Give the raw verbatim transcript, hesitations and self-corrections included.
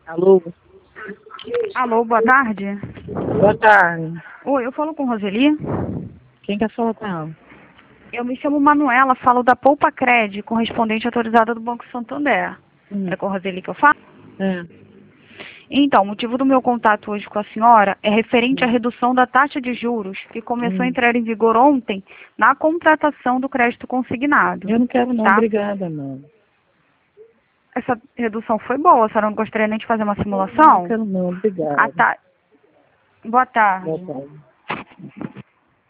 Alô? Alô, boa tarde. Boa tarde. Oi, eu falo com Roseli. Quem quer falar com ela? Eu me chamo Manuela, falo da Poupa Cred, correspondente autorizada do Banco Santander. Hum. É com a Roseli que eu falo? É. Então, o motivo do meu contato hoje com a senhora é referente à Hum. redução da taxa de juros que começou a Hum. entrar em vigor ontem na contratação do crédito consignado. Eu não quero não, tá? obrigada, não. Essa redução foi boa, a senhora não gostaria nem de fazer uma Eu não simulação? quero não, Ah, obrigada. tá. Boa tarde. Boa tarde.